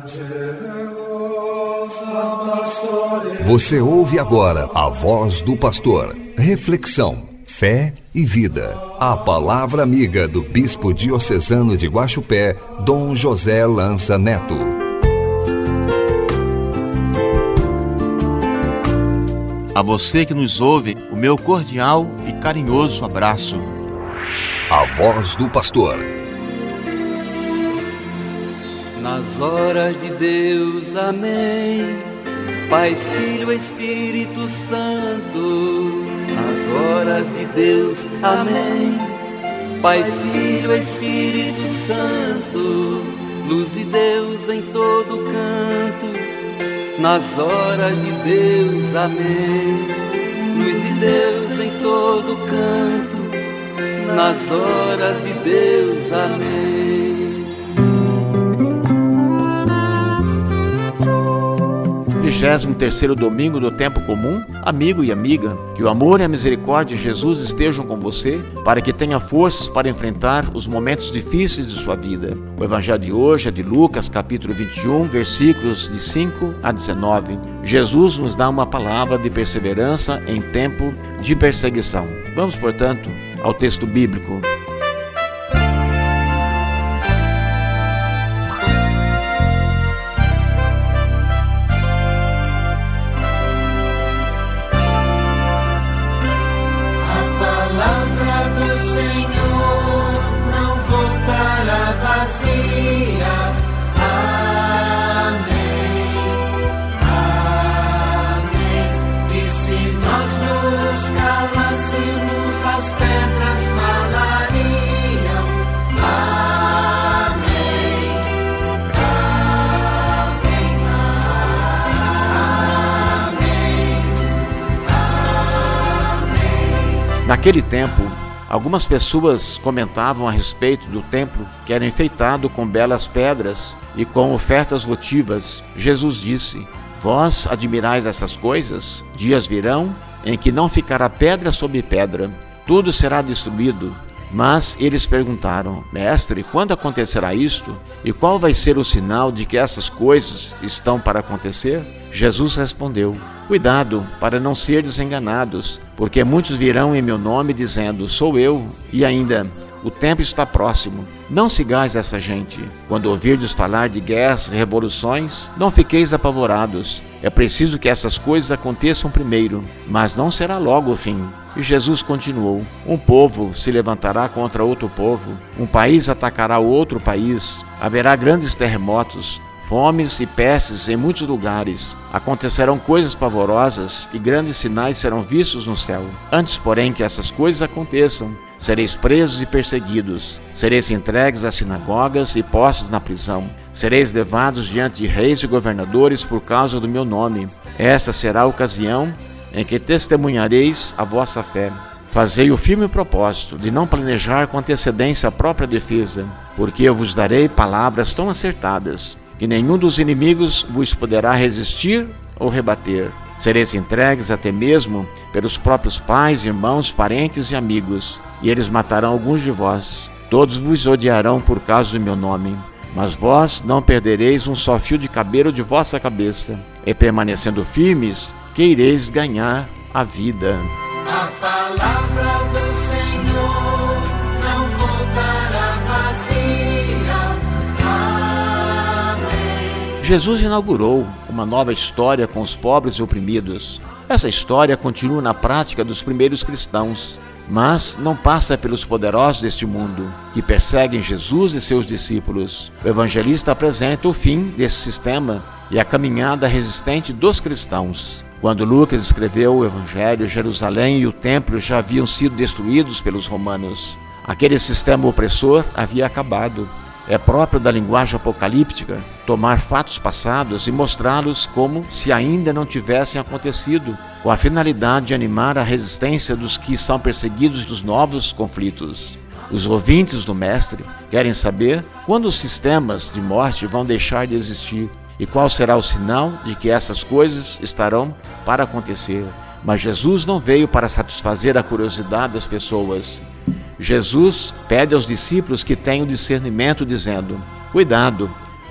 Você ouve agora a voz do pastor. Reflexão, fé e vida. A palavra amiga do bispo diocesano de Guaxupé, Dom José Lança Neto. A você que nos ouve, o meu cordial e carinhoso abraço. A voz do pastor. Nas horas de Deus, amém. Pai, Filho, Espírito Santo. Nas horas de Deus, amém. Pai, Filho, Espírito Santo. Luz de Deus em todo canto. Nas horas de Deus, amém. Luz de Deus em todo canto. Nas horas de Deus, amém. 33º domingo do tempo comum. Amigo e amiga, que o amor e a misericórdia de Jesus estejam com você, para que tenha forças para enfrentar os momentos difíceis de sua vida. O evangelho de hoje é de Lucas, capítulo 21, versículos de 5 a 19. Jesus nos dá uma palavra de perseverança em tempo de perseguição. Vamos, portanto, ao texto bíblico. Naquele tempo, algumas pessoas comentavam a respeito do templo que era enfeitado com belas pedras e com ofertas votivas. Jesus disse: Vós admirais essas coisas? Dias virão em que não ficará pedra sobre pedra, tudo será destruído. Mas eles perguntaram: Mestre, quando acontecerá isto? E qual vai ser o sinal de que essas coisas estão para acontecer? Jesus respondeu: Cuidado para não serdes enganados, porque muitos virão em meu nome dizendo: Sou eu, e ainda: o tempo está próximo. Não sigais essa gente. Quando ouvirdes falar de guerras e revoluções, não fiqueis apavorados. É preciso que essas coisas aconteçam primeiro, mas não será logo o fim. E Jesus continuou: Um povo se levantará contra outro povo, um país atacará outro país, haverá grandes terremotos, fomes e pestes em muitos lugares. Acontecerão coisas pavorosas e grandes sinais serão vistos no céu. Antes, porém, que essas coisas aconteçam, sereis presos e perseguidos. Sereis entregues às sinagogas e postos na prisão. Sereis levados diante de reis e governadores por causa do meu nome. Esta será a ocasião em que testemunhareis a vossa fé. Fazei o firme propósito de não planejar com antecedência a própria defesa, porque eu vos darei palavras tão acertadas que nenhum dos inimigos vos poderá resistir ou rebater. Sereis entregues até mesmo pelos próprios pais, irmãos, parentes e amigos, e eles matarão alguns de vós. Todos vos odiarão por causa do meu nome, mas vós não perdereis um só fio de cabelo de vossa cabeça, e permanecendo firmes, que ireis ganhar a vida. A palavra do Senhor não voltará vazia. Amém. Jesus inaugurou uma nova história com os pobres e oprimidos. Essa história continua na prática dos primeiros cristãos, mas não passa pelos poderosos deste mundo, que perseguem Jesus e seus discípulos. O evangelista apresenta o fim desse sistema e a caminhada resistente dos cristãos. Quando Lucas escreveu o Evangelho, Jerusalém e o templo já haviam sido destruídos pelos romanos. Aquele sistema opressor havia acabado. É próprio da linguagem apocalíptica tomar fatos passados e mostrá-los como se ainda não tivessem acontecido, com a finalidade de animar a resistência dos que são perseguidos dos novos conflitos. Os ouvintes do Mestre querem saber quando os sistemas de morte vão deixar de existir e qual será o sinal de que essas coisas estarão para acontecer. Mas Jesus não veio para satisfazer a curiosidade das pessoas. Jesus pede aos discípulos que tenham discernimento, dizendo: cuidado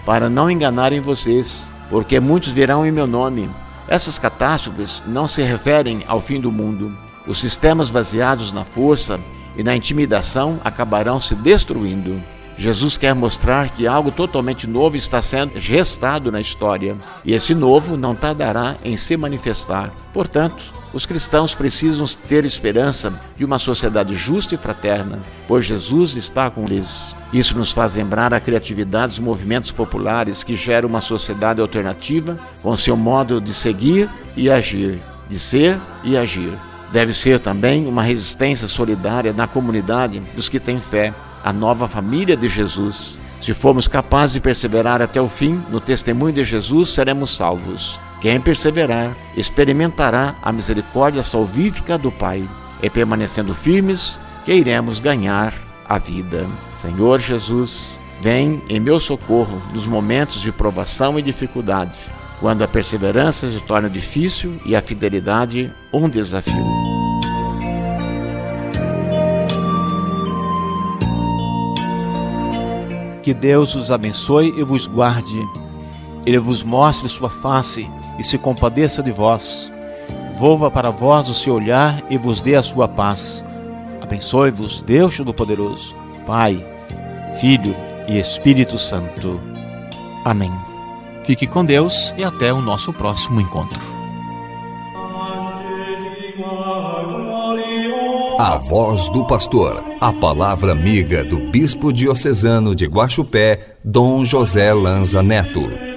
para não enganarem vocês, porque muitos virão em meu nome. Essas catástrofes não se referem ao fim do mundo. Os sistemas baseados na força e na intimidação acabarão se destruindo. Jesus quer mostrar que algo totalmente novo está sendo gestado na história, e esse novo não tardará em se manifestar. Portanto, os cristãos precisam ter esperança de uma sociedade justa e fraterna, pois Jesus está com eles. Isso nos faz lembrar a criatividade dos movimentos populares que geram uma sociedade alternativa com seu modo de seguir e agir, de ser e agir. Deve ser também uma resistência solidária na comunidade dos que têm fé, a nova família de Jesus. Se formos capazes de perseverar até o fim no testemunho de Jesus, seremos salvos. Quem perseverar experimentará a misericórdia salvífica do Pai, e permanecendo firmes, que iremos ganhar a vida. Senhor Jesus, vem em meu socorro nos momentos de provação e dificuldade, quando a perseverança se torna difícil e a fidelidade um desafio. Que Deus os abençoe e vos guarde. Ele vos mostre sua face e se compadeça de vós. Volva para vós o seu olhar e vos dê a sua paz. Abençoe-vos Deus Todo-Poderoso, Pai, Filho e Espírito Santo. Amém. Fique com Deus e até o nosso próximo encontro. A Voz do Pastor, a palavra amiga do Bispo Diocesano de Guaxupé, Dom José Lanza Neto.